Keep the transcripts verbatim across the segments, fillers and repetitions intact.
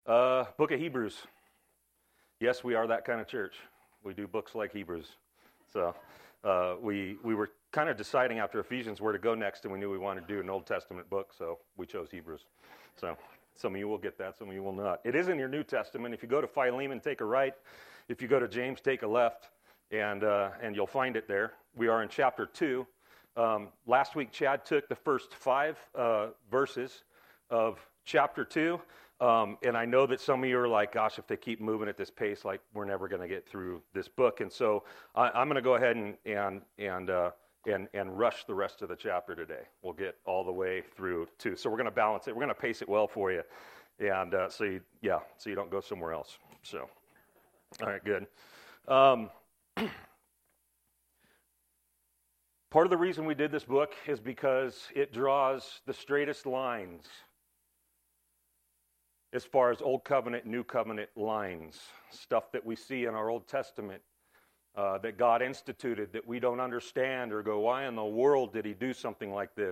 Uh, Book of Hebrews. Yes, we are that kind of church. We do books like Hebrews. So uh, we we were kind of deciding after Ephesians where to go next, and we knew we wanted to do an Old Testament book, so we chose Hebrews. So some of you will get that, some of you will not. It is in your New Testament. If you go to Philemon, take a right. If you go to James, take a left, and uh, and you'll find it there. We are in chapter two. Um, last week, Chad took the first five uh, verses of chapter two, um, and I know that some of you are like, gosh, if they keep moving at this pace, like we're never going to get through this book. And so I, I'm going to go ahead and and and, uh, and and rush the rest of the chapter today. We'll get all the way through two. So we're going to balance it. We're going to pace it well for you, and uh, so you, yeah, so you don't go somewhere else. So, all right, good. Um, Part of the reason we did this book is because it draws the straightest lines as far as Old Covenant, New Covenant lines, stuff that we see in our Old Testament uh, that God instituted that we don't understand or go, why in the world did he do something like this?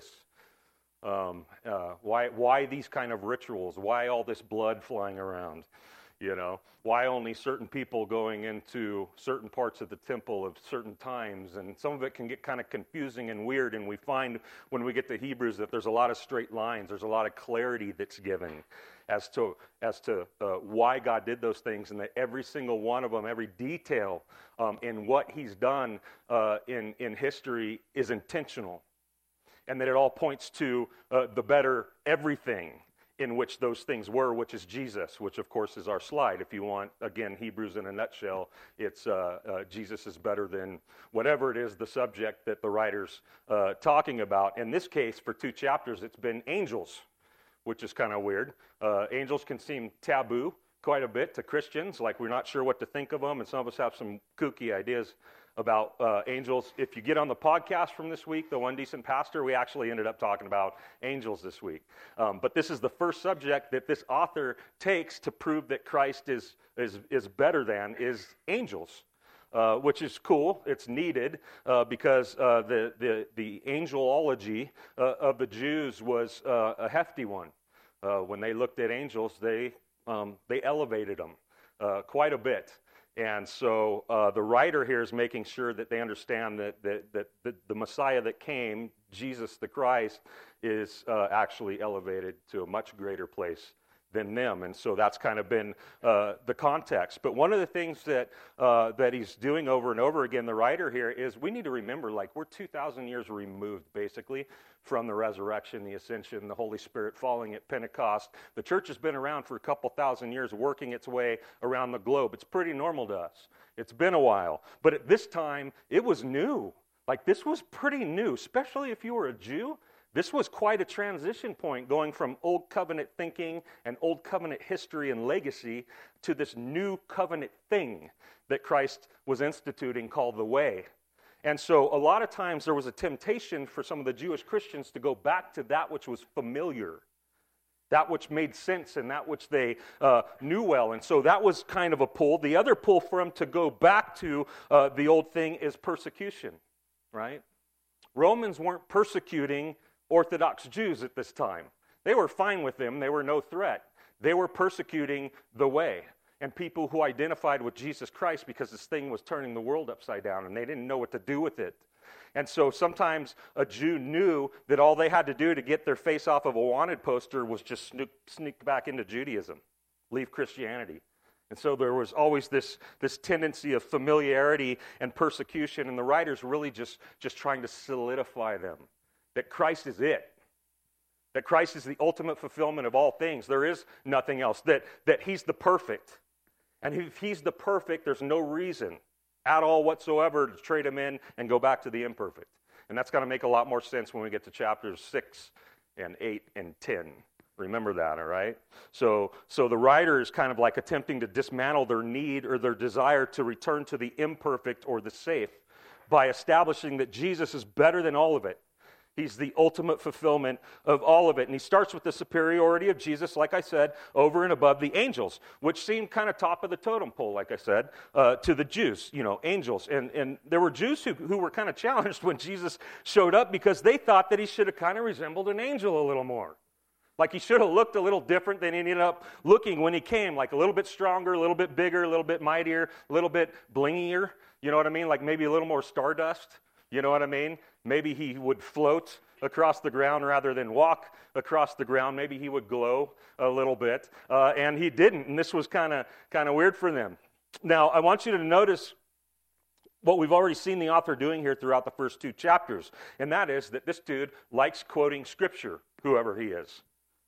Um, uh, why, why these kind of rituals? Why all this blood flying around? You know, why only certain people going into certain parts of the temple at certain times? And some of it can get kind of confusing and weird, and we find when we get to Hebrews that there's a lot of straight lines, there's a lot of clarity that's given as to as to uh, why God did those things, and that every single one of them, every detail um, in what he's done uh, in, in history is intentional, and that it all points to uh, the better everything in which those things were, which is Jesus, which of course is our slide. If you want, again, Hebrews in a nutshell, it's uh, uh, Jesus is better than whatever it is, the subject that the writer's uh, talking about. In this case, for two chapters, it's been angels, which is kind of weird. Uh, angels can seem taboo quite a bit to Christians, like we're not sure what to think of them, and some of us have some kooky ideas about uh, angels. If you get on the podcast from this week, The One Decent Pastor, we actually ended up talking about angels this week. Um, but this is the first subject that this author takes to prove that Christ is is is better than is angels, uh, which is cool. It's needed uh, because uh, the the the angelology uh, of the Jews was uh, a hefty one. Uh, when they looked at angels, they um, they elevated them uh, quite a bit. And so uh, the writer here is making sure that they understand that, that, that, that the Messiah that came, Jesus the Christ, is uh, actually elevated to a much greater place than them. And so that's kind of been uh, the context. But one of the things that uh, that he's doing over and over again, the writer here, is we need to remember, like, we're two thousand years removed, basically, from the resurrection, the ascension, the Holy Spirit falling at Pentecost. The church has been around for a couple thousand years, working its way around the globe. It's pretty normal to us. It's been a while. But at this time, it was new. Like, this was pretty new, especially if you were a Jew. This was quite a transition point, going from Old Covenant thinking and Old Covenant history and legacy to this new covenant thing that Christ was instituting called the Way. And so a lot of times there was a temptation for some of the Jewish Christians to go back to that which was familiar, that which made sense and that which they uh, knew well. And so that was kind of a pull. The other pull for them to go back to uh, the old thing is persecution, right? Romans weren't persecuting Orthodox Jews at this time. They were fine with them. They were no threat. They were persecuting the Way and people who identified with Jesus Christ because this thing was turning the world upside down and they didn't know what to do with it. And so sometimes a Jew knew that all they had to do to get their face off of a wanted poster was just sneak, sneak back into Judaism, leave Christianity. And so there was always this, this tendency of familiarity and persecution, and the writer's really just, just trying to solidify them. That Christ is it. That Christ is the ultimate fulfillment of all things. There is nothing else. That, that he's the perfect. And if he's the perfect, there's no reason at all whatsoever to trade him in and go back to the imperfect. And that's going to make a lot more sense when we get to chapters six and eight and ten. Remember that, all right? So, so the writer is kind of like attempting to dismantle their need or their desire to return to the imperfect or the safe by establishing that Jesus is better than all of it. He's the ultimate fulfillment of all of it. And he starts with the superiority of Jesus, like I said, over and above the angels, which seemed kind of top of the totem pole, like I said, uh, to the Jews, you know, angels. And, and there were Jews who, who were kind of challenged when Jesus showed up because they thought that he should have kind of resembled an angel a little more. Like he should have looked a little different than he ended up looking when he came, like a little bit stronger, a little bit bigger, a little bit mightier, a little bit blingier, you know what I mean? Like maybe a little more stardust, you know what I mean? Maybe he would float across the ground rather than walk across the ground. Maybe he would glow a little bit, uh, and he didn't, and this was kind of kind of weird for them. Now, I want you to notice what we've already seen the author doing here throughout the first two chapters, and that is that this dude likes quoting Scripture, whoever he is.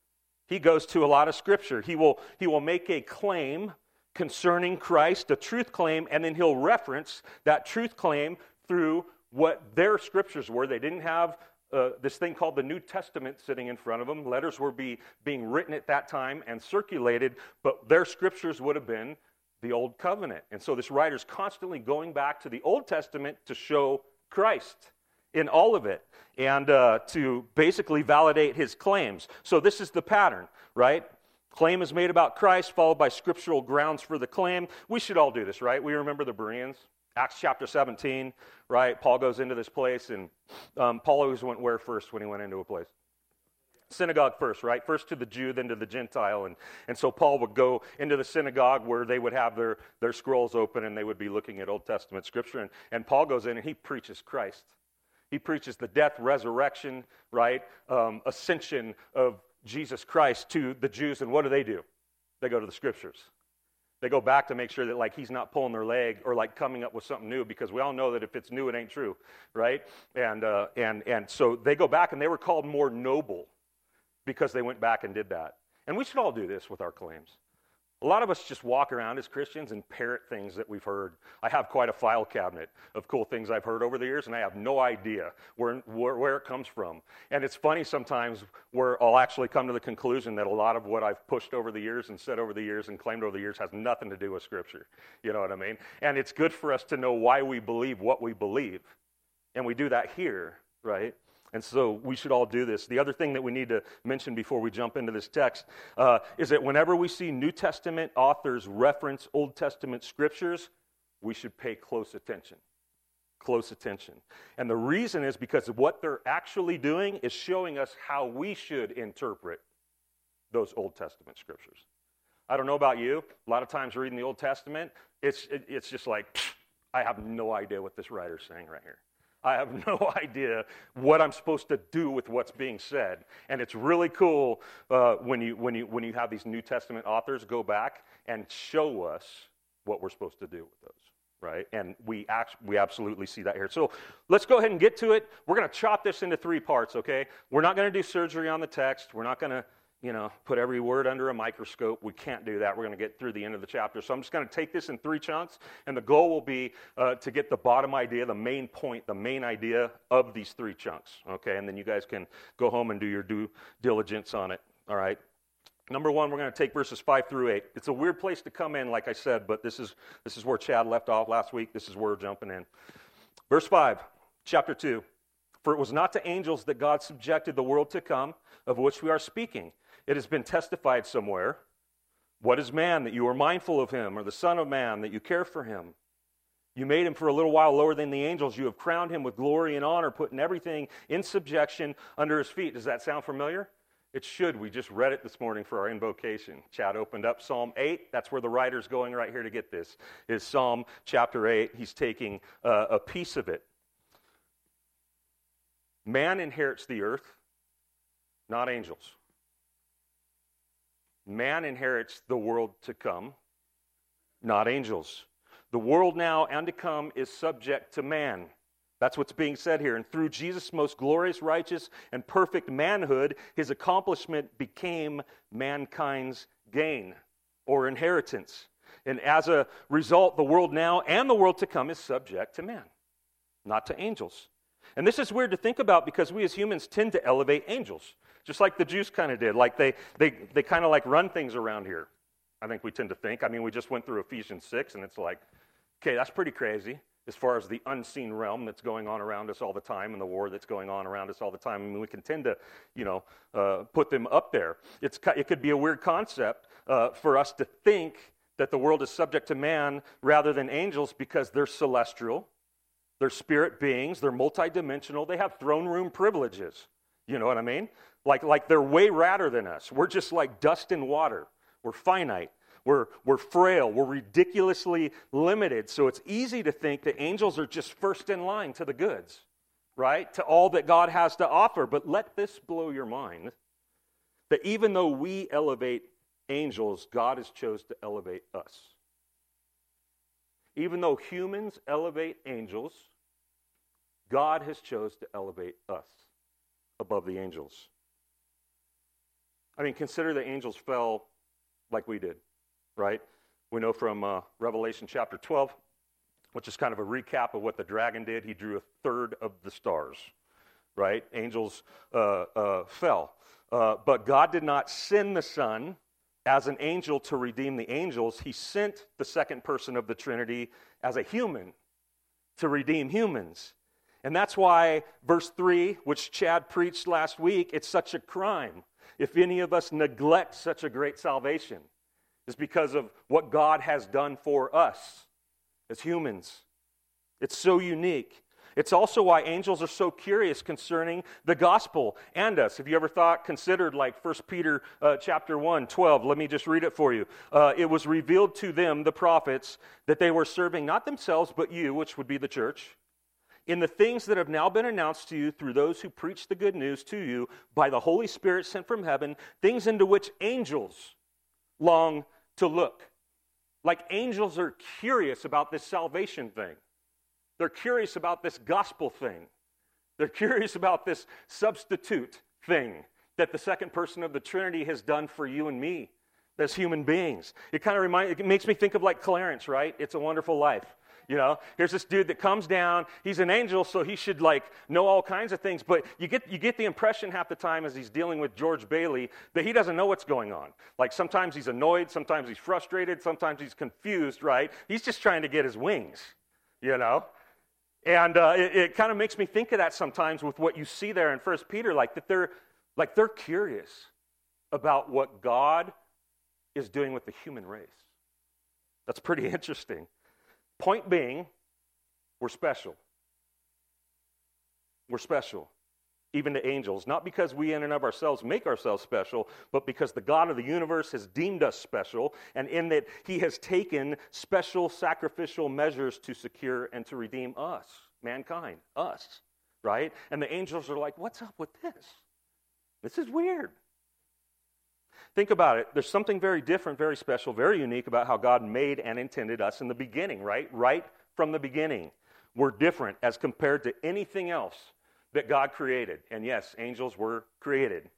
He goes to a lot of Scripture. He will, he will make a claim concerning Christ, a truth claim, and then he'll reference that truth claim through what their Scriptures were. They didn't have uh, this thing called the New Testament sitting in front of them. Letters were be, being written at that time and circulated, but their Scriptures would have been the Old Covenant. And so this writer's constantly going back to the Old Testament to show Christ in all of it, and uh, to basically validate his claims. So this is the pattern, right? Claim is made about Christ, followed by scriptural grounds for the claim. We should all do this, right? We remember the Bereans. Acts chapter seventeen, right? Paul goes into this place, and um, Paul always went where first when he went into a place? Synagogue first, right? First to the Jew, then to the Gentile. And, and so Paul would go into the synagogue where they would have their, their scrolls open, and they would be looking at Old Testament Scripture. And, and Paul goes in, and he preaches Christ. He preaches the death, resurrection, right, um, ascension of Jesus Christ to the Jews. And what do they do? They go to the Scriptures. They go back to make sure that, like, he's not pulling their leg or, like, coming up with something new, because we all know that if it's new, it ain't true, right? And uh, and and so they go back, and they were called more noble because they went back and did that. And we should all do this with our claims. A lot of us just walk around as Christians and parrot things that we've heard. I have quite a file cabinet of cool things I've heard over the years, and I have no idea where, where, where it comes from. And it's funny sometimes where I'll actually come to the conclusion that a lot of what I've pushed over the years and said over the years and claimed over the years has nothing to do with Scripture. You know what I mean? And it's good for us to know why we believe what we believe. And we do that here, right? And so we should all do this. The other thing that we need to mention before we jump into this text uh, is that whenever we see New Testament authors reference Old Testament Scriptures, we should pay close attention. Close attention. And the reason is because what they're actually doing is showing us how we should interpret those Old Testament Scriptures. I don't know about you. A lot of times reading the Old Testament, it's, it, it's just like, pfft, I have no idea what this writer's saying right here. I have no idea what I'm supposed to do with what's being said. And it's really cool uh, when you when you when you have these New Testament authors go back and show us what we're supposed to do with those, right? And we act, we absolutely see that here. So let's go ahead and get to it. We're going to chop this into three parts, okay? We're not going to do surgery on the text. We're not going to, you know, put every word under a microscope. We can't do that. We're going to get through the end of the chapter. So I'm just going to take this in three chunks, and the goal will be uh, to get the bottom idea, the main point, the main idea of these three chunks, okay? And then you guys can go home and do your due diligence on it, all right? Number one, we're going to take verses five through eight. It's a weird place to come in, like I said, but this is this is where Chad left off last week. This is where we're jumping in. Verse five, chapter two. For it was not to angels that God subjected the world to come, of which we are speaking. It has been testified somewhere. What is man that you are mindful of him, or the son of man that you care for him? You made him for a little while lower than the angels. You have crowned him with glory and honor, putting everything in subjection under his feet. Does that sound familiar? It should. We just read it this morning for our invocation. Chad opened up Psalm eight. That's where the writer's going right here to get this, is Psalm chapter eight. He's taking uh, a piece of it. Man inherits the earth, not angels. Man inherits the world to come, not angels. The world now and to come is subject to man. That's what's being said here. And through Jesus' most glorious, righteous, and perfect manhood, his accomplishment became mankind's gain or inheritance. And as a result, the world now and the world to come is subject to man, not to angels. And this is weird to think about because we as humans tend to elevate angels, just like the Jews kind of did. Like they they they kind of like run things around here. I think we tend to think. I mean, we just went through Ephesians six, and it's like, okay, that's pretty crazy as far as the unseen realm that's going on around us all the time and the war that's going on around us all the time. I mean, we can tend to, you know, uh, put them up there. It's it could be a weird concept uh, for us to think that the world is subject to man rather than angels because they're celestial. They're spirit beings. They're multidimensional. They have throne room privileges. You know what I mean? Like, like they're way radder than us. We're just like dust and water. We're finite. We're, we're frail. We're ridiculously limited. So it's easy to think that angels are just first in line to the goods, right? To all that God has to offer. But let this blow your mind, that even though we elevate angels, God has chose to elevate us. Even though humans elevate angels, God has chose to elevate us above the angels. I mean, consider the angels fell like we did, right? We know from uh, Revelation chapter twelve, which is kind of a recap of what the dragon did. He drew a third of the stars, right? Angels uh, uh, fell. Uh, but God did not send the Son as an angel to redeem the angels. He sent the second person of the Trinity as a human to redeem humans. And that's why verse three, which Chad preached last week, it's such a crime if any of us neglect such a great salvation. It's because of what God has done for us as humans. It's so unique. It's also why angels are so curious concerning the gospel and us. Have you ever thought, considered like First Peter uh, chapter one, twelve? Let me just read it for you. Uh, it was revealed to them, the prophets, that they were serving not themselves but you, which would be the church, in the things that have now been announced to you through those who preach the good news to you by the Holy Spirit sent from heaven, things into which angels long to look. Like angels are curious about this salvation thing. They're curious about this gospel thing. They're curious about this substitute thing that the second person of the Trinity has done for you and me as human beings. It kind of reminds, it makes me think of like Clarence, right? It's a Wonderful Life. You know, here's this dude that comes down. He's an angel, so he should like know all kinds of things. But you get you get the impression half the time as he's dealing with George Bailey that he doesn't know what's going on. Like sometimes he's annoyed, sometimes he's frustrated, sometimes he's confused. Right? He's just trying to get his wings. You know, and uh, it, it kind of makes me think of that sometimes with what you see there in First Peter, like that they're like they're curious about what God is doing with the human race. That's pretty interesting. Point being, we're special. We're special, even to angels, not because we in and of ourselves make ourselves special, but because the God of the universe has deemed us special, and in that he has taken special sacrificial measures to secure and to redeem us, mankind, us, right? And the angels are like, what's up with this? This is weird. Think about it. There's something very different, very special, very unique about how God made and intended us in the beginning, right? Right from the beginning. We're different as compared to anything else that God created. And yes, angels were created.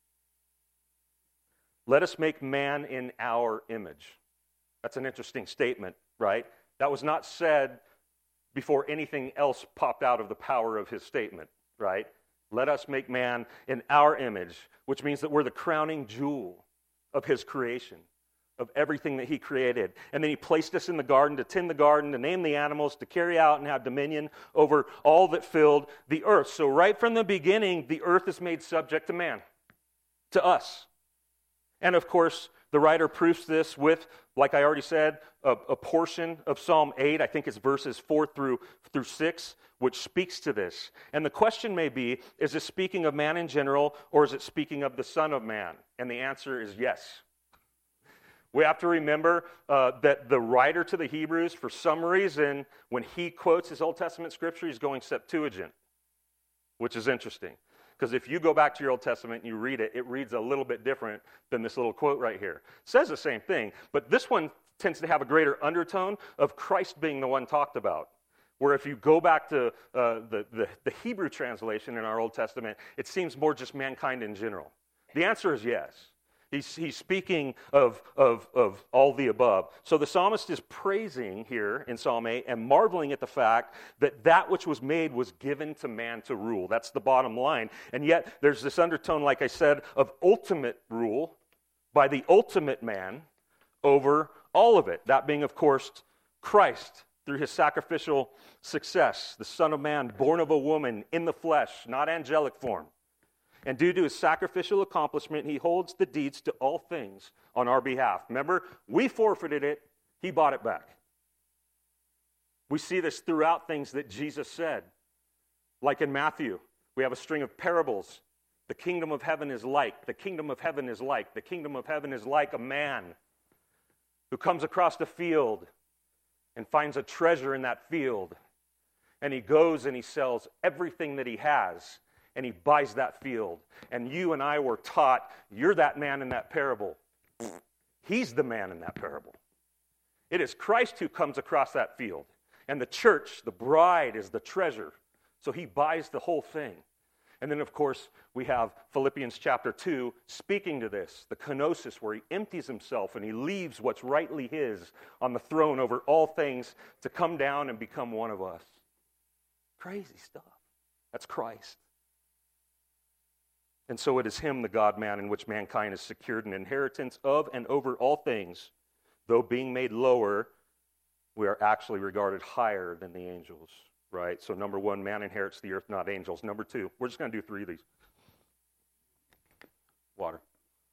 Let us make man in our image. That's an interesting statement, right? That was not said before anything else popped out of the power of his statement, right? Let us make man in our image, which means that we're the crowning jewel of his creation, of everything that he created. And then he placed us in the garden to tend the garden, to name the animals, to carry out and have dominion over all that filled the earth. So right from the beginning, the earth is made subject to man, to us. And of course, the writer proofs this with, like I already said, a, a portion of Psalm eight. I think it's verses four through, through six, which speaks to this. And the question may be, is it speaking of man in general, or is it speaking of the Son of Man? And the answer is yes. We have to remember uh, that the writer to the Hebrews, for some reason, when he quotes his Old Testament scripture, he's going Septuagint, which is interesting. Because if you go back to your Old Testament and you read it, it reads a little bit different than this little quote right here. It says the same thing, but this one tends to have a greater undertone of Christ being the one talked about. Where if you go back to uh, the, the, the Hebrew translation in our Old Testament, it seems more just mankind in general. The answer is yes. He's, he's speaking of, of, of all the above. So the psalmist is praising here in Psalm eight and marveling at the fact that that which was made was given to man to rule. That's the bottom line. And yet there's this undertone, like I said, of ultimate rule by the ultimate man over all of it. That being, of course, Christ through his sacrificial success, the Son of Man, born of a woman in the flesh, not angelic form. And due to his sacrificial accomplishment, he holds the deeds to all things on our behalf. Remember, we forfeited it, he bought it back. We see this throughout things that Jesus said. Like in Matthew, we have a string of parables The kingdom of heaven is like, the kingdom of heaven is like, the kingdom of heaven is like a man who comes across the field and finds a treasure in that field. And he goes and he sells everything that he has, and he buys that field. And you and I were taught, you're that man in that parable. He's the man in that parable. It is Christ who comes across that field. And the church, the bride, is the treasure. So he buys the whole thing. And then, of course, we have Philippians chapter two speaking to this, the kenosis, where he empties himself and he leaves what's rightly his on the throne over all things to come down and become one of us. Crazy stuff. That's Christ. And so it is him, the God-man, in which mankind is secured an inheritance of and over all things. Though being made lower, we are actually regarded higher than the angels. Right? So number one, man inherits the earth, not angels. Number two, we're just going to do three of these. Water.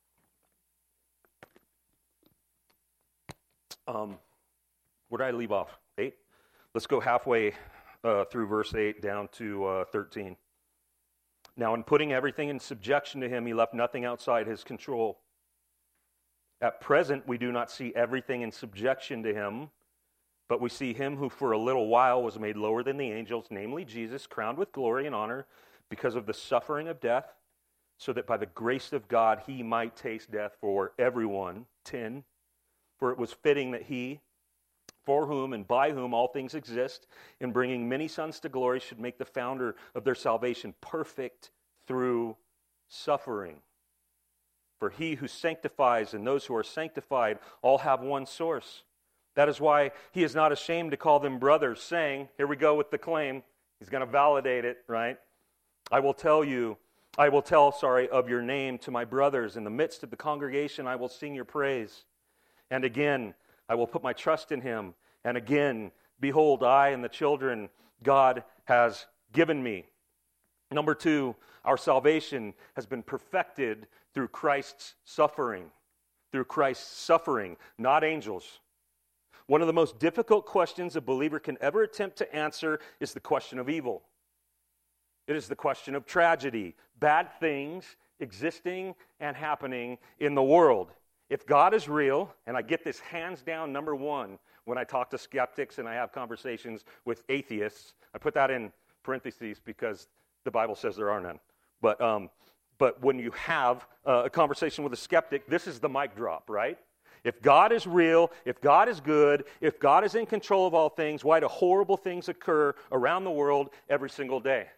Um, where did I leave off? Eight? Let's go halfway uh, through verse eight down to uh, thirteen. Now, in putting everything in subjection to him, he left nothing outside his control. At present, we do not see everything in subjection to him, but we see him who for a little while was made lower than the angels, namely Jesus, crowned with glory and honor because of the suffering of death, so that by the grace of God he might taste death for everyone. ten. For it was fitting that he, for whom and by whom all things exist, in bringing many sons to glory, should make the founder of their salvation perfect through suffering. For he who sanctifies and those who are sanctified all have one source. That is why he is not ashamed to call them brothers, saying, here we go with the claim. He's going to validate it, right? I will tell you, I will tell, sorry, of your name to my brothers. In the midst of the congregation, I will sing your praise. And again, I will put my trust in him. And again, behold, I and the children God has given me. Number two, our salvation has been perfected through Christ's suffering. Through Christ's suffering, not angels. One of the most difficult questions a believer can ever attempt to answer is the question of evil. It is the question of tragedy, bad things existing and happening in the world. If God is real, and I get this hands down number one when I talk to skeptics and I have conversations with atheists, I put that in parentheses because the Bible says there are none. But um, but when you have uh, a conversation with a skeptic, this is the mic drop, right? If God is real, if God is good, if God is in control of all things, why do horrible things occur around the world every single day?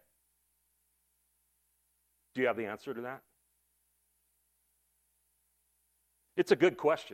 Do you have the answer to that? It's a good question.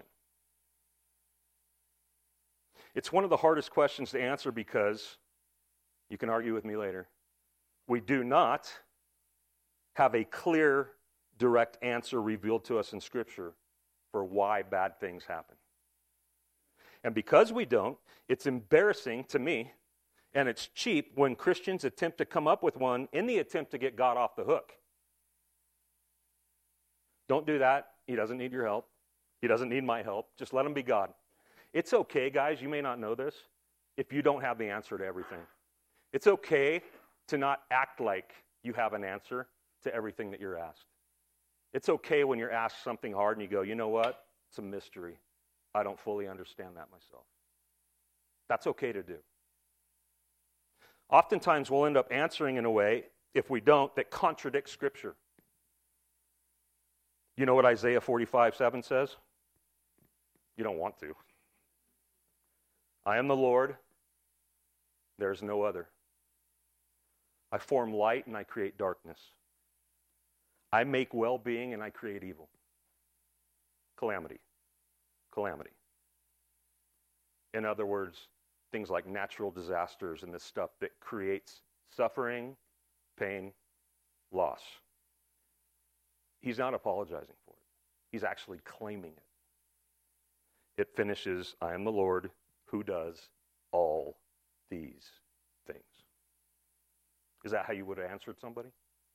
It's one of the hardest questions to answer because, you can argue with me later, we do not have a clear, direct answer revealed to us in Scripture for why bad things happen. And because we don't, it's embarrassing to me, and it's cheap when Christians attempt to come up with one in the attempt to get God off the hook. Don't do that. He doesn't need your help. He doesn't need my help. Just let him be God. It's okay, guys, you may not know this, if you don't have the answer to everything. It's okay to not act like you have an answer to everything that you're asked. It's okay when you're asked something hard and you go, you know what? It's a mystery. I don't fully understand that myself. That's okay to do. Oftentimes we'll end up answering in a way, if we don't, that contradicts Scripture. You know what Isaiah forty-five seven says? You don't want to. I am the Lord, there is no other. I form light and I create darkness. I make well-being and I create evil. Calamity. Calamity. In other words, things like natural disasters and this stuff that creates suffering, pain, loss. He's not apologizing for it. He's actually claiming it. It finishes, I am the Lord who does all these things. Is that how you would have answered somebody?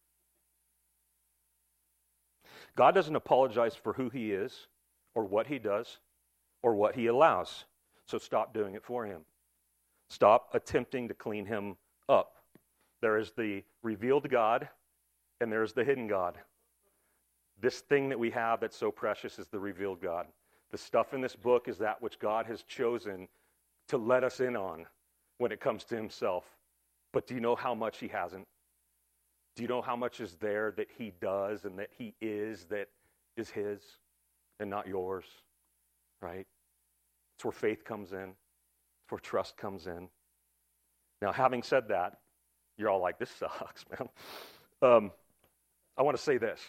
God doesn't apologize for who he is or what he does or what he allows. So stop doing it for him. Stop attempting to clean him up. There is the revealed God and there is the hidden God. This thing that we have that's so precious is the revealed God. The stuff in this book is that which God has chosen to let us in on when it comes to himself. But do you know how much he hasn't? Do you know how much is there that he does and that he is, that is his and not yours? Right? It's where faith comes in. It's where trust comes in. Now, having said that, you're all like, this sucks, man. Um, I want to say this.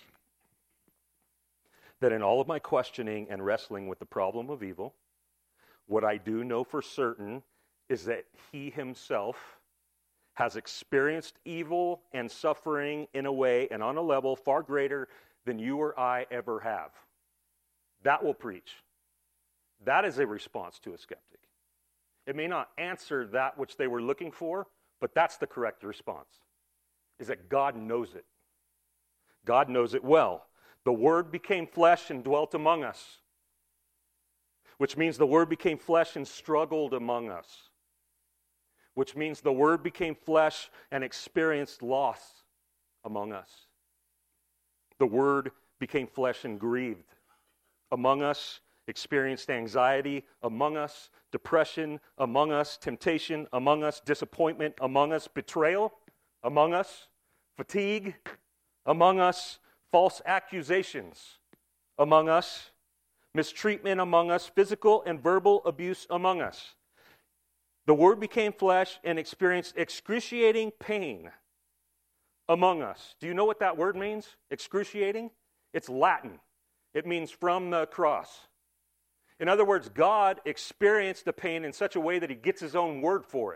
That in all of my questioning and wrestling with the problem of evil, what I do know for certain is that he himself has experienced evil and suffering in a way and on a level far greater than you or I ever have. That will preach. That is a response to a skeptic. It may not answer that which they were looking for, but that's the correct response, is that God knows it. God knows it well. The Word became flesh and dwelt among us, which means the Word became flesh and struggled among us, which means the Word became flesh and experienced loss among us. The Word became flesh and grieved among us, experienced anxiety among us, depression among us, temptation among us, disappointment among us, betrayal among us, fatigue among us, false accusations among us, mistreatment among us, physical and verbal abuse among us. The Word became flesh and experienced excruciating pain among us. Do you know what that word means? Excruciating? It's Latin. It means from the cross. In other words, God experienced the pain in such a way that he gets his own word for it.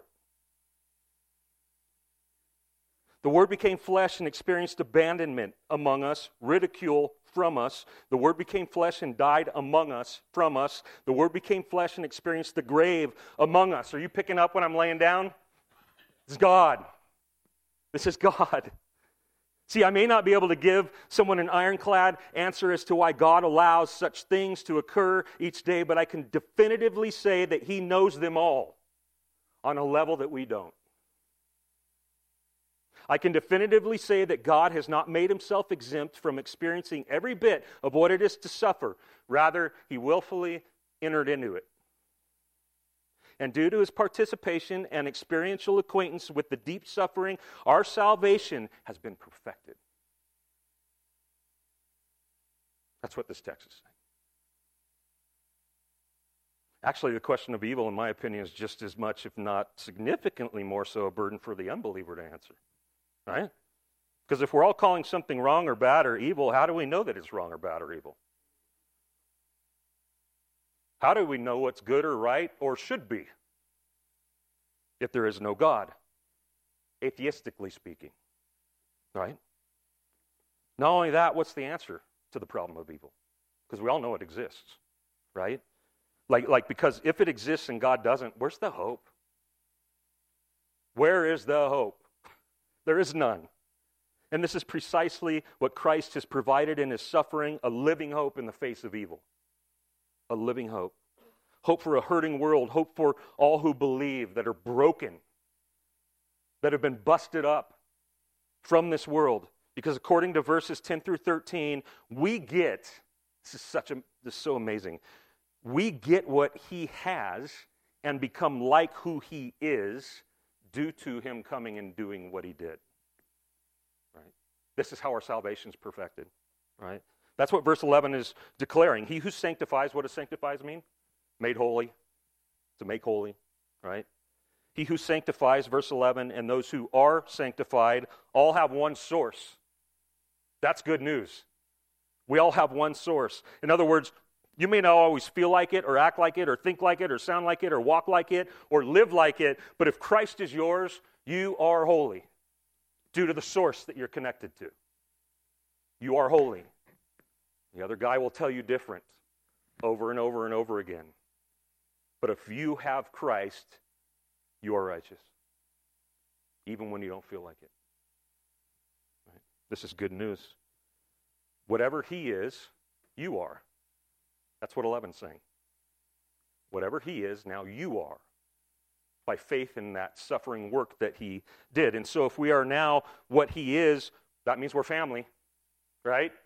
The Word became flesh and experienced abandonment among us, ridicule from us. The Word became flesh and died among us, from us. The Word became flesh and experienced the grave among us. Are you picking up what I'm laying down? It's God. This is God. See, I may not be able to give someone an ironclad answer as to why God allows such things to occur each day, but I can definitively say that he knows them all on a level that we don't. I can definitively say that God has not made himself exempt from experiencing every bit of what it is to suffer. Rather, he willfully entered into it. And due to his participation and experiential acquaintance with the deep suffering, our salvation has been perfected. That's what this text is saying. Actually, the question of evil, in my opinion, is just as much, if not significantly more so, a burden for the unbeliever to answer. Right? Because if we're all calling something wrong or bad or evil, how do we know that it's wrong or bad or evil? How do we know what's good or right or should be if there is no God? Atheistically speaking. Right? Not only that, what's the answer to the problem of evil? Because we all know it exists. Right? Like, like because if it exists and God doesn't, where's the hope? Where is the hope? There is none. And this is precisely what Christ has provided in his suffering, a living hope in the face of evil. A living hope. Hope for a hurting world. Hope for all who believe, that are broken, that have been busted up from this world. Because according to verses ten through thirteen, we get, this is such a, this is so amazing, we get what he has and become like who he is due to him coming and doing what he did. Right? This is how our salvation is perfected. Right? That's what verse eleven is declaring. He who sanctifies, what does sanctifies mean? Made holy. To make holy. Right? He who sanctifies, verse eleven, and those who are sanctified all have one source. That's good news. We all have one source. In other words, you may not always feel like it, or act like it, or think like it, or sound like it, or walk like it, or live like it, but if Christ is yours, you are holy due to the source that you're connected to. You are holy. The other guy will tell you different over and over and over again. But if you have Christ, you are righteous, even when you don't feel like it. Right? This is good news. Whatever he is, you are. That's what eleven's saying. Whatever he is, now you are. By faith in that suffering work that he did. And so if we are now what he is, that means we're family. Right?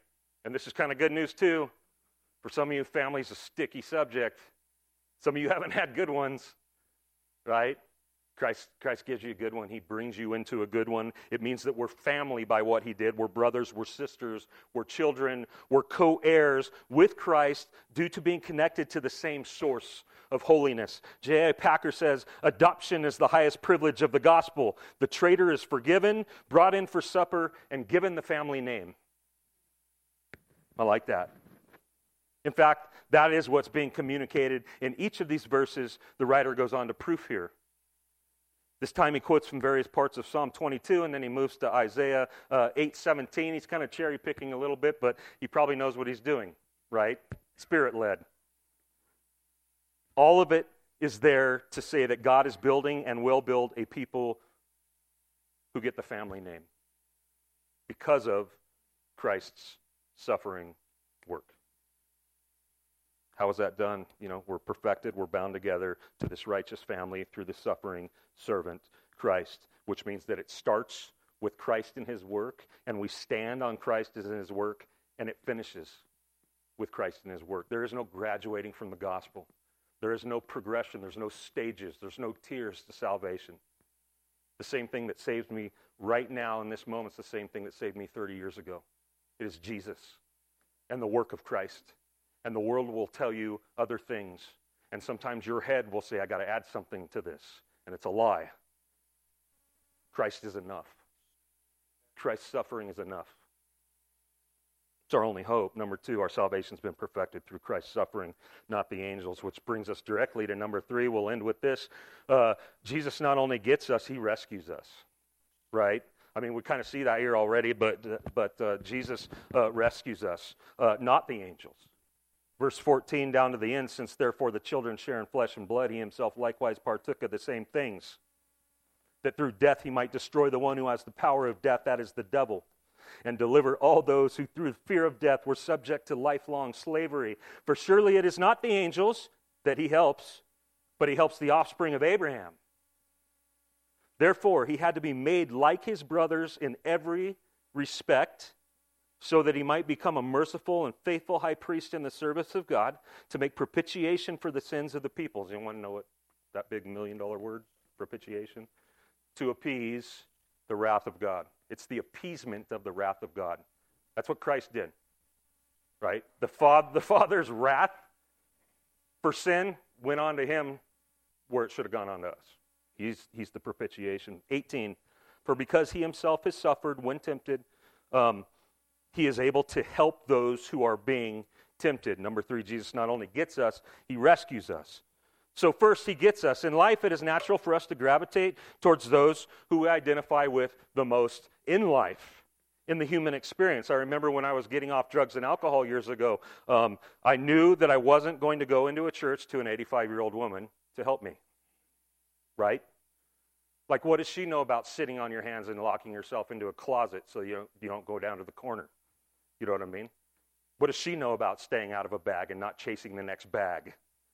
And this is kind of good news too. For some of you, family's a sticky subject. Some of you haven't had good ones, right? Christ, Christ gives you a good one. He brings you into a good one. It means that we're family by what he did. We're brothers, we're sisters, we're children, we're co-heirs with Christ due to being connected to the same source of holiness. J I Packer says, adoption is the highest privilege of the gospel. The traitor is forgiven, brought in for supper, and given the family name. I like that. In fact, that is what's being communicated in each of these verses. The writer goes on to proof here. This time he quotes from various parts of Psalm twenty-two, and then he moves to Isaiah uh, eight seventeen. He's kind of cherry-picking a little bit, but he probably knows what he's doing, right? Spirit-led. All of it is there to say that God is building and will build a people who get the family name because of Christ's suffering work. How is that done? You know, we're perfected, we're bound together to this righteous family through the suffering servant, Christ, which means that it starts with Christ in his work, and we stand on Christ as in his work, and it finishes with Christ in his work. There is no graduating from the gospel. There is no progression. There's no stages. There's no tiers to salvation. The same thing that saves me right now in this moment is the same thing that saved me thirty years ago. It is Jesus and the work of Christ. And the world will tell you other things. And sometimes your head will say, I got to add something to this. And it's a lie. Christ is enough. Christ's suffering is enough. It's our only hope. Number two, our salvation's been perfected through Christ's suffering, not the angels, which brings us directly to number three. We'll end with this. Uh, Jesus not only gets us, he rescues us. Right? I mean, we kind of see that here already, but, uh, but uh, Jesus uh, rescues us, uh, not the angels. Verse fourteen down to the end, since therefore the children share in flesh and blood, he himself likewise partook of the same things, that through death he might destroy the one who has the power of death, that is the devil, and deliver all those who through fear of death were subject to lifelong slavery. For surely it is not the angels that he helps, but he helps the offspring of Abraham. Therefore, he had to be made like his brothers in every respect, so that he might become a merciful and faithful high priest in the service of God to make propitiation for the sins of the people. Does anyone know what that big million dollar word, propitiation? To appease the wrath of God. It's the appeasement of the wrath of God. That's what Christ did, right? The, fa- the Father's wrath for sin went on to him where it should have gone on to us. He's, he's the propitiation. eighteen, for because he himself has suffered when tempted, um, he is able to help those who are being tempted. Number three, Jesus not only gets us, he rescues us. So first, he gets us. In life, it is natural for us to gravitate towards those who we identify with the most in life, in the human experience. I remember when I was getting off drugs and alcohol years ago, um, I knew that I wasn't going to go into a church to an eighty-five-year-old woman to help me, right? Like, what does she know about sitting on your hands and locking yourself into a closet so you don't, you don't go down to the corner? You know what I mean? What does she know about staying out of a bag and not chasing the next bag?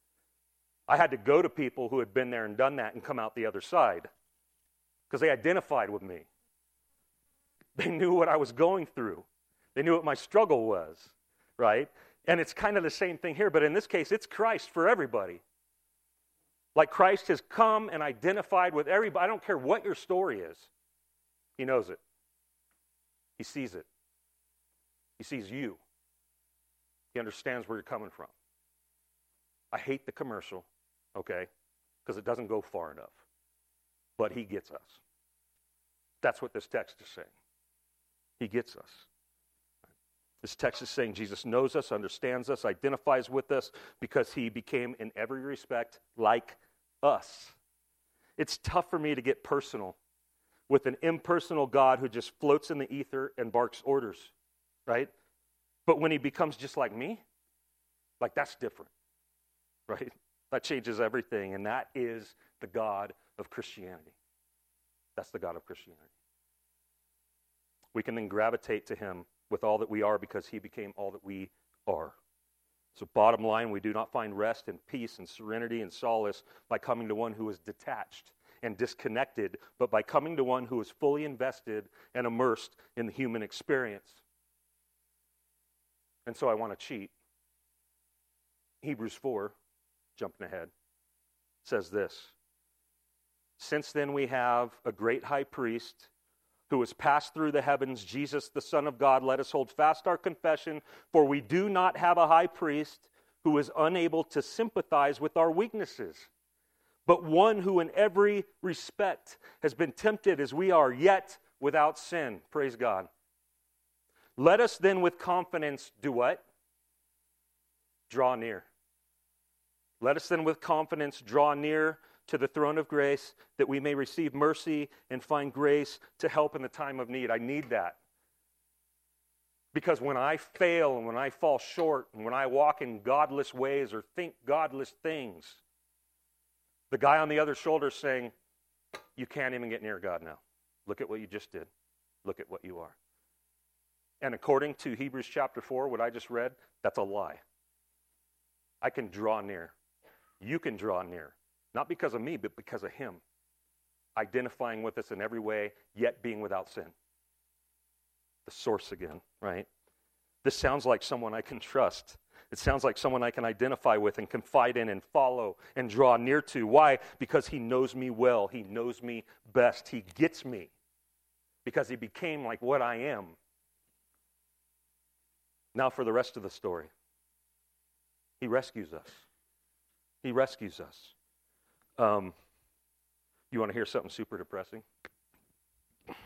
I had to go to people who had been there and done that and come out the other side because they identified with me. They knew what I was going through. They knew what my struggle was, right? And it's kind of the same thing here, but in this case, it's Christ for everybody. Like Christ has come and identified with everybody. I don't care what your story is. He knows it. He sees it. He sees you. He understands where you're coming from. I hate the commercial, okay, because it doesn't go far enough. But he gets us. That's what this text is saying. He gets us. This text is saying Jesus knows us, understands us, identifies with us because he became in every respect like us. It's tough for me to get personal with an impersonal God who just floats in the ether and barks orders, right? But when he becomes just like me, like that's different, right? That changes everything, and that is the God of Christianity. That's the God of Christianity. We can then gravitate to him with all that we are because he became all that we are. So bottom line, we do not find rest and peace and serenity and solace by coming to one who is detached and disconnected, but by coming to one who is fully invested and immersed in the human experience. And so I want to cheat. Hebrews four, jumping ahead, says this. Since then we have a great high priest who has passed through the heavens, Jesus, the Son of God. Let us hold fast our confession, for we do not have a high priest who is unable to sympathize with our weaknesses, but one who in every respect has been tempted as we are, yet without sin. Praise God. Let us then with confidence do what? Draw near. Let us then with confidence draw near to the throne of grace, that we may receive mercy and find grace to help in the time of need. I need that. Because when I fail and when I fall short and when I walk in godless ways or think godless things, the guy on the other shoulder is saying, you can't even get near God now. Look at what you just did. Look at what you are. And according to Hebrews chapter four, what I just read, that's a lie. I can draw near. You can draw near. Not because of me, but because of him. Identifying with us in every way, yet being without sin. The source again, right? This sounds like someone I can trust. It sounds like someone I can identify with and confide in and follow and draw near to. Why? Because he knows me well. He knows me best. He gets me. Because he became like what I am. Now for the rest of the story. He rescues us. He rescues us. Um, you want to hear something super depressing? Of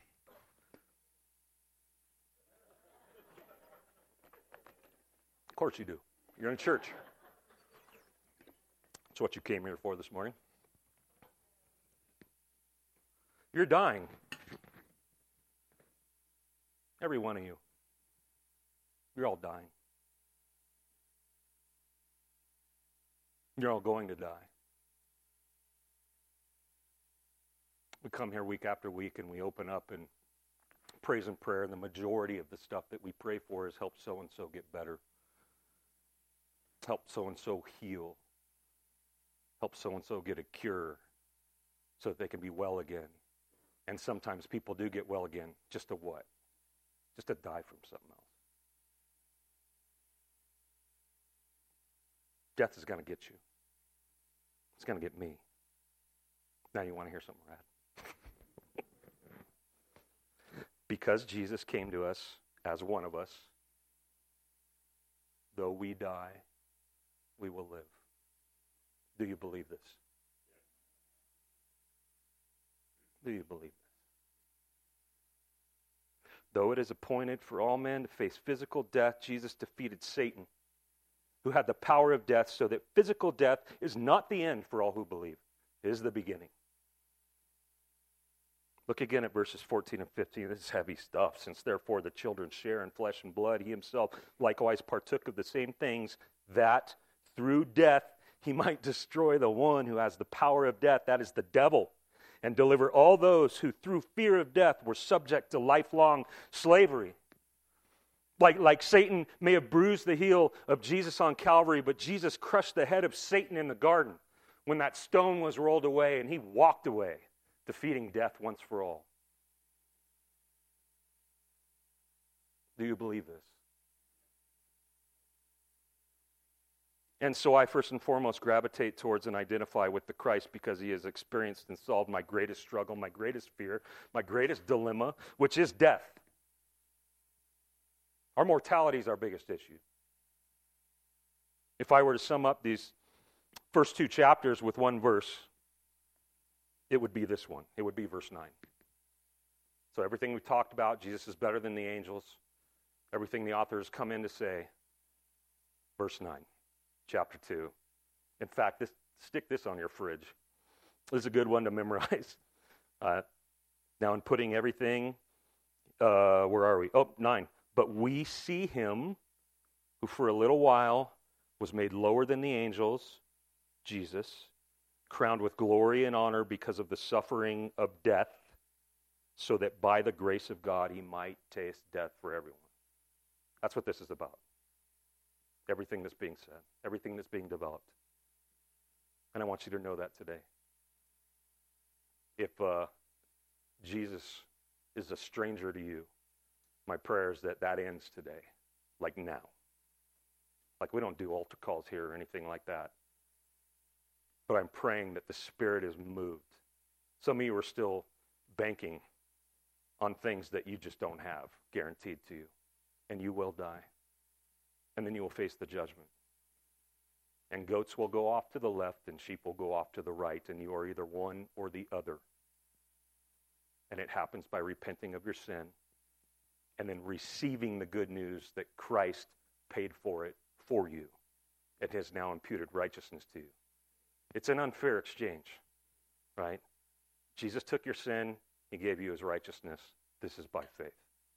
course you do. You're in church. That's what you came here for this morning. You're dying. Every one of you. You're all dying. You're all going to die. We come here week after week and we open up and praise and prayer, and the majority of the stuff that we pray for is help so-and-so get better. Help so-and-so heal. Help so-and-so get a cure so that they can be well again. And sometimes people do get well again. Just to what? Just to die from something else. Death is going to get you. It's going to get me. Now you want to hear something rad? Because Jesus came to us as one of us, though we die, we will live. Do you believe this? Do you believe this? Though it is appointed for all men to face physical death, Jesus defeated Satan, who had the power of death, so that physical death is not the end for all who believe. It is the beginning. Look again at verses fourteen and fifteen. This is heavy stuff. Since therefore the children share in flesh and blood, he himself likewise partook of the same things, that through death he might destroy the one who has the power of death, that is the devil, and deliver all those who through fear of death were subject to lifelong slavery. Like, like Satan may have bruised the heel of Jesus on Calvary, but Jesus crushed the head of Satan in the garden when that stone was rolled away and he walked away, defeating death once for all. Do you believe this? And so I first and foremost gravitate towards and identify with the Christ because he has experienced and solved my greatest struggle, my greatest fear, my greatest dilemma, which is death. Our mortality is our biggest issue. If I were to sum up these first two chapters with one verse, it would be this one. It would be verse nine. So everything we've talked about, Jesus is better than the angels. Everything the authors come in to say, verse nine, chapter two. In fact, this, stick this on your fridge. This is a good one to memorize. Uh, now in putting everything, uh, where are we? Oh, nine. But we see him who for a little while was made lower than the angels, Jesus, crowned with glory and honor because of the suffering of death, so that by the grace of God he might taste death for everyone. That's what this is about. Everything that's being said, everything that's being developed. And I want you to know that today. If uh, Jesus is a stranger to you, my prayer is that that ends today, like now. Like, we don't do altar calls here or anything like that. But I'm praying that the Spirit is moved. Some of you are still banking on things that you just don't have guaranteed to you. And you will die. And then you will face the judgment. And goats will go off to the left and sheep will go off to the right. And you are either one or the other. And it happens by repenting of your sin and then receiving the good news that Christ paid for it for you. It has now imputed righteousness to you. It's an unfair exchange, right? Jesus took your sin. He gave you his righteousness. This is by faith.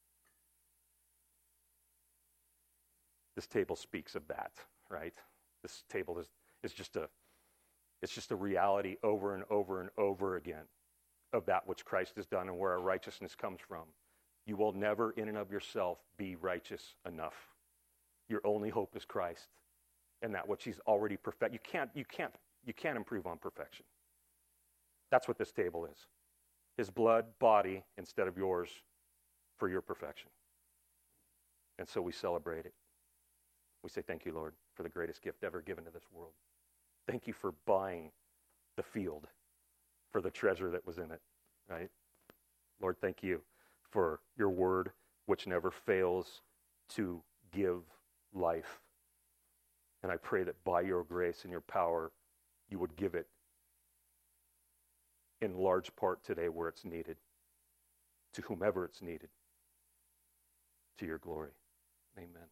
This table speaks of that, right? This table is, is just a, it's just a reality over and over and over again of that which Christ has done and where our righteousness comes from. You will never, in and of yourself, be righteous enough. Your only hope is Christ and that which he's already perfect. You can't, you can't, you can't improve on perfection. That's what this table is. His blood, body, instead of yours, for your perfection. And so we celebrate it. We say, thank you, Lord, for the greatest gift ever given to this world. Thank you for buying the field for the treasure that was in it, right? Lord, thank you for your word, which never fails to give life. And I pray that by your grace and your power, you would give it in large part today where it's needed, to whomever it's needed, to your glory. Amen.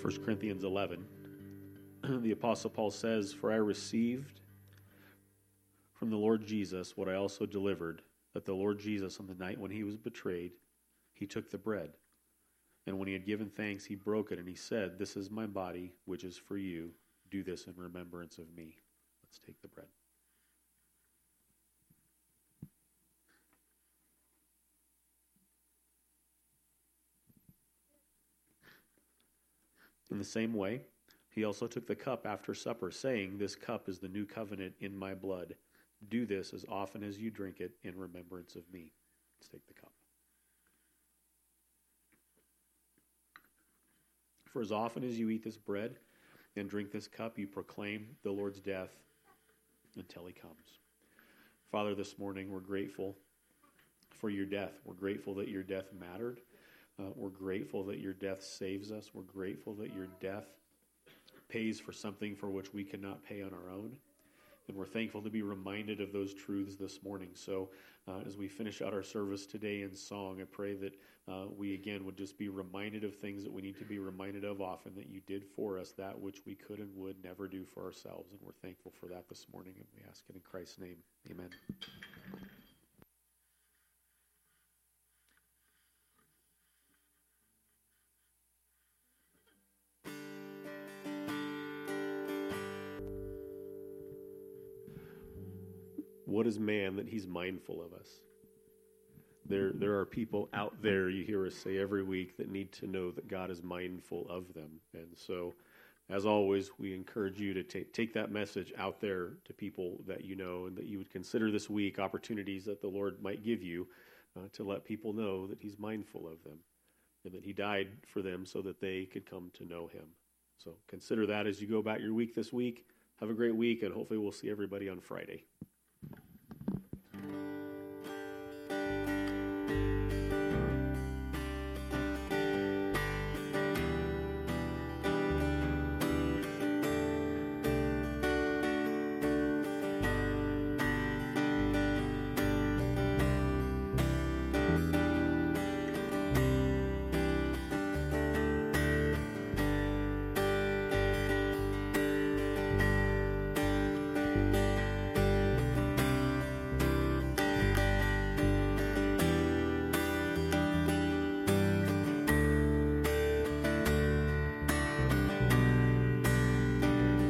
First Corinthians eleven, the Apostle Paul says, "For I received from the Lord Jesus what I also delivered, that the Lord Jesus, on the night when he was betrayed, he took the bread. And when he had given thanks, he broke it, and he said, 'This is my body, which is for you. Do this in remembrance of me.'" Let's take the bread. In the same way, he also took the cup after supper, saying, "This cup is the new covenant in my blood. Do this as often as you drink it in remembrance of me." Let's take the cup. "For as often as you eat this bread and drink this cup, you proclaim the Lord's death until he comes." Father, this morning we're grateful for your death. We're grateful that your death mattered. Uh, we're grateful that your death saves us. We're grateful that your death pays for something for which we cannot pay on our own. And we're thankful to be reminded of those truths this morning. So uh, as we finish out our service today in song, I pray that uh, we again would just be reminded of things that we need to be reminded of often, that you did for us that which we could and would never do for ourselves. And we're thankful for that this morning, and we ask it in Christ's name. Amen. What is man that he's mindful of us? There, there are people out there, you hear us say every week, that need to know that God is mindful of them. And so, as always, we encourage you to take, take that message out there to people that you know, and that you would consider this week opportunities that the Lord might give you uh, to let people know that he's mindful of them and that he died for them so that they could come to know him. So consider that as you go about your week this week. Have a great week, and hopefully we'll see everybody on Friday.